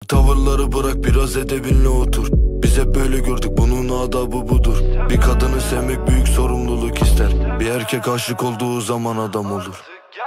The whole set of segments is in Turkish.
Alışık tavırları bırak, biraz edebinle otur. Biz hep böyle gördük, bunun adabı budur. Bir kadını sevmek büyük sorumluluk ister. Bir erkek aşık olduğu zaman adam olur.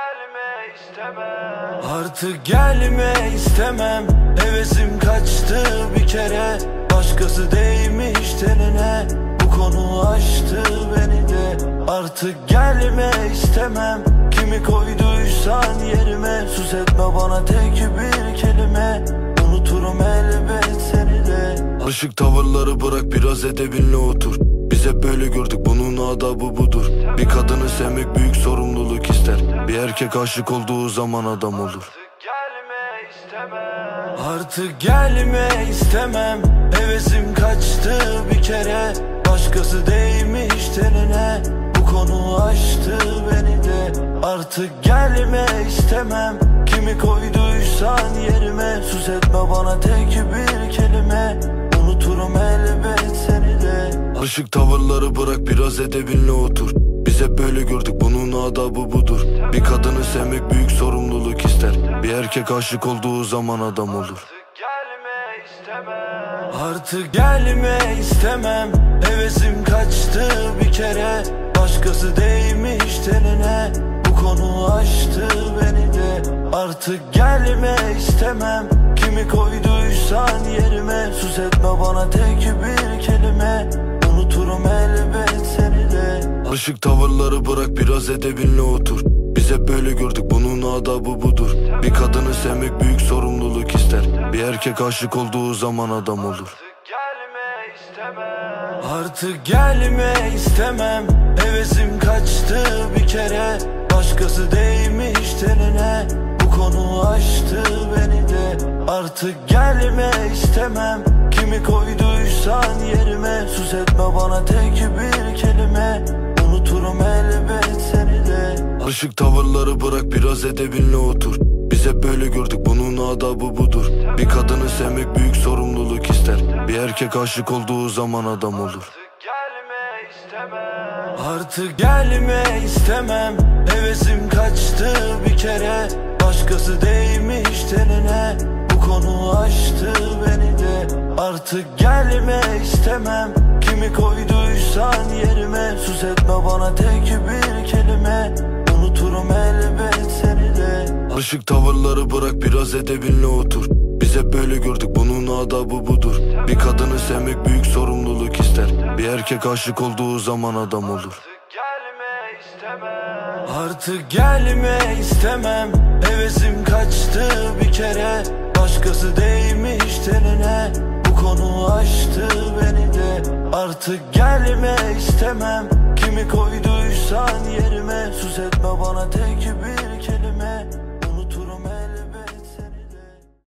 Artık gelme istemem. Hevesim kaçtı bir kere. Başkası değmiş tenine. Bu konu aştı beni de. Artık gelme istemem. Kimi koyduysan yerime. Sus etme bana tek bir kelime. Unuturum elbet seni de. Alışık tavırları bırak, biraz edebinle otur. Biz hep böyle gördük, bunun adabı budur. Bir kadını sevmek büyük sorumluluk ister. Bir erkek aşık olduğu zaman adam olur. Artık gelme istemem. Hevesim kaçtı bir kere. Başkası değmiş tenine. Bu konu aştı beni de. Artık gelme istemem. Kimi koyduysan yerime. Sus etme bana tek bir kelime. Unuturum elbet seni de. Alışık tavırları bırak, biraz edebinle otur. Biz hep böyle gördük, bunun adabı budur. Bir kadını sevmek büyük sorumluluk ister. Bir erkek aşık olduğu zaman adam olur. Artık gelme istemem. Hevesim kaçtı bir kere. Başkası değmiş tenine. Bu konu aştı beni de. Artık gelme istemem. Kimi koyduysan yerime. Sus etme bana tek bir kelime. Unuturum elbet seni de. Alışık tavırları bırak, biraz edebinle otur. Biz hep böyle gördük, bunun adabı budur. Bir kadını sevmek büyük sorumluluk ister. Bir erkek aşık olduğu zaman adam olur. Artık gelme istemem. Hevesim kaçtı bir kere. Başkası değmiş tenine. Bu konu aştı beni de. Artık gelme istemem. Kimi koyduysan yerime. Sus etme bana tek bir kelime. Unuturum elbet seni de. Alışık tavırları bırak, biraz edebinle otur. Biz hep böyle gördük, bunun adabı budur. Bir kadını sevmek büyük sorumluluk ister. Bir erkek aşık olduğu zaman adam olur. Artık gelme istemem. Hevesim kaçtı bir kere. Başkası değmiş tenine. Bu konu aştı beni de. Artık gelme istemem. Kimi koyduysan yerime. Sus etme bana tek bir kelime. Unuturum elbet seni de. Alışık tavırları bırak, biraz edebinle otur. Biz hep böyle gördük, bunun adabı budur. Bir kadını sevmek büyük sorumluluk ister. Bir erkek aşık olduğu zaman adam olur. Artık gelme istemem. Hevesim kaçtı bir kere. Başkası değmiş tenine. Bu konu aştı beni de. Artık gelme istemem. Kimi koyduysan yerime. Sus etme bana tek bir